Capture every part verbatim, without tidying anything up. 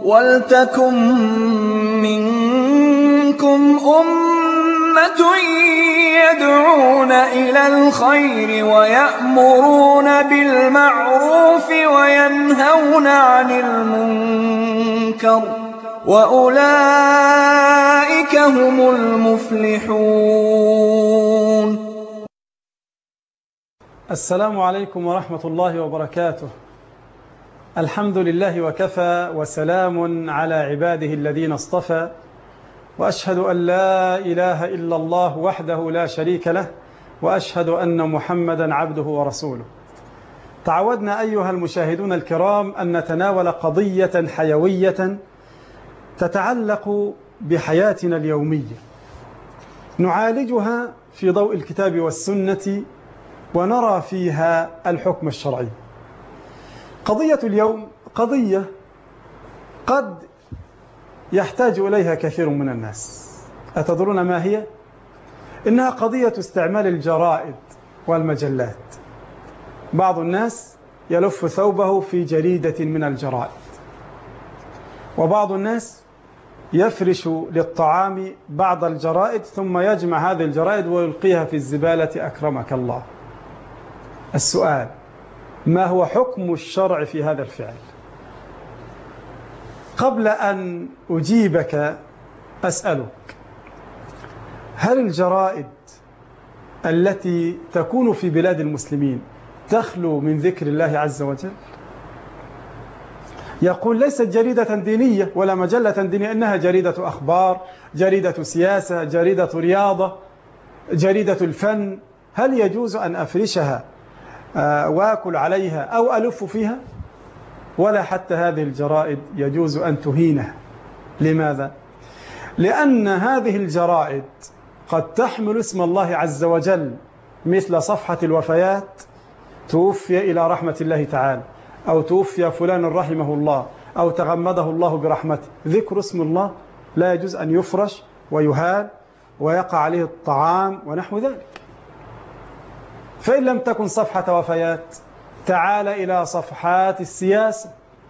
وَلْتَكُن مِّنكُمْ أُمَّةٌ يَدْعُونَ إِلَى الْخَيْرِ وَيَأْمُرُونَ بِالْمَعْرُوفِ وَيَنْهَوْنَ عَنِ الْمُنكَرِ ۚ وَأُولَٰئِكَ هُمُ الْمُفْلِحُونَ. السلام عليكم ورحمة الله وبركاته. الحمد لله وكفى، وسلام على عباده الذين اصطفى، وأشهد أن لا إله إلا الله وحده لا شريك له، وأشهد أن محمدا عبده ورسوله. تعودنا أيها المشاهدون الكرام أن نتناول قضية حيوية تتعلق بحياتنا اليومية، نعالجها في ضوء الكتاب والسنة ونرى فيها الحكم الشرعي. قضية اليوم قضية قد يحتاج إليها كثير من الناس. أتدرون ما هي؟ إنها قضية استعمال الجرائد والمجلات. بعض الناس يلف ثوبه في جريدة من الجرائد، وبعض الناس يفرش للطعام بعض الجرائد ثم يجمع هذه الجرائد ويلقيها في الزبالة أكرمك الله. السؤال: ما هو حكم الشرع في هذا الفعل؟ قبل أن أجيبك أسألك: هل الجرائد التي تكون في بلاد المسلمين تخلو من ذكر الله عز وجل؟ يقول ليست جريدة دينية ولا مجلة دينية، إنها جريدة أخبار، جريدة سياسة، جريدة رياضة، جريدة الفن. هل يجوز أن أفرشها وأكل عليها أو ألف فيها؟ ولا حتى هذه الجرائد يجوز أن تهينها. لماذا؟ لأن هذه الجرائد قد تحمل اسم الله عز وجل، مثل صفحة الوفيات: توفي إلى رحمة الله تعالى، أو توفي فلان رحمه الله، أو تغمده الله برحمته. ذكر اسم الله لا يجوز أن يفرش ويهان ويقع عليه الطعام ونحو ذلك. فإن لم تكن صفحة وفيات، تعال إلى صفحات السياسة: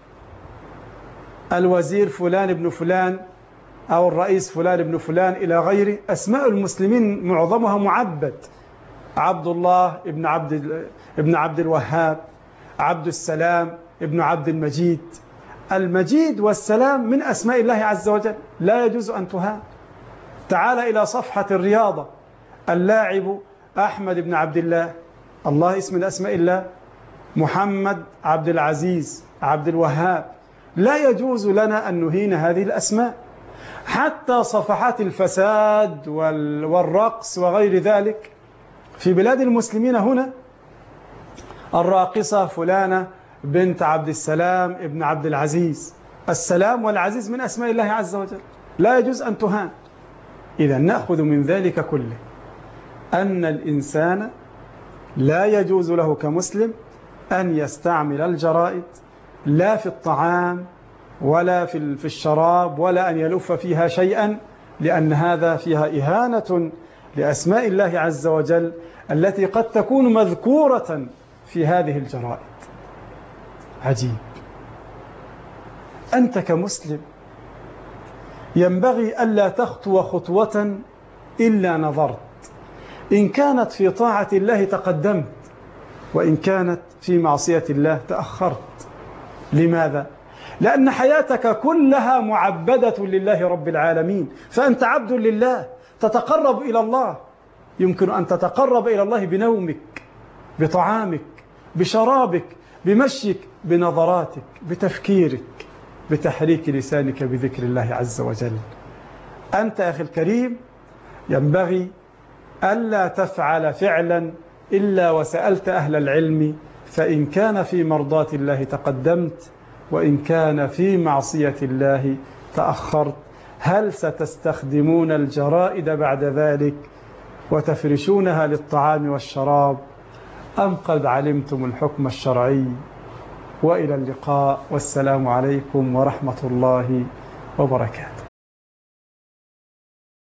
الوزير فلان ابن فلان، أو الرئيس فلان ابن فلان، إلى غيره. أسماء المسلمين معظمها معبد: عبد الله ابن عبد ابن عبد الوهاب، عبد السلام ابن عبد المجيد. المجيد والسلام من أسماء الله عز وجل، لا يجوز أن تهان. تعال إلى صفحة الرياضة: اللاعب أحمد بن عبد الله، الله اسم من أسماء الله، محمد، عبد العزيز، عبد الوهاب. لا يجوز لنا أن نهين هذه الأسماء. حتى صفحات الفساد والرقص وغير ذلك في بلاد المسلمين هنا: الراقصة فلانة بنت عبد السلام ابن عبد العزيز. السلام والعزيز من أسماء الله عز وجل، لا يجوز أن تهان. إذا نأخذ من ذلك كله أن الإنسان لا يجوز له كمسلم أن يستعمل الجرائد، لا في الطعام ولا في الشراب، ولا أن يلف فيها شيئا، لأن هذا فيها إهانة لأسماء الله عز وجل التي قد تكون مذكورة في هذه الجرائد. عجيب. أنت كمسلم ينبغي ألا تخطو خطوة إلا نظرت. إن كانت في طاعة الله تقدمت، وإن كانت في معصية الله تأخرت. لماذا؟ لأن حياتك كلها معبدة لله رب العالمين، فأنت عبد لله تتقرب إلى الله. يمكن أن تتقرب إلى الله بنومك، بطعامك، بشرابك، بمشيك، بنظراتك، بتفكيرك، بتحريك لسانك بذكر الله عز وجل. أنت أخي الكريم ينبغي ألا تفعل فعلا إلا وسألت أهل العلم، فإن كان في مرضاة الله تقدمت، وإن كان في معصية الله تأخرت. هل ستستخدمون الجرائد بعد ذلك وتفرشونها للطعام والشراب، أم قد علمتم الحكم الشرعي؟ وإلى اللقاء، والسلام عليكم ورحمة الله وبركاته.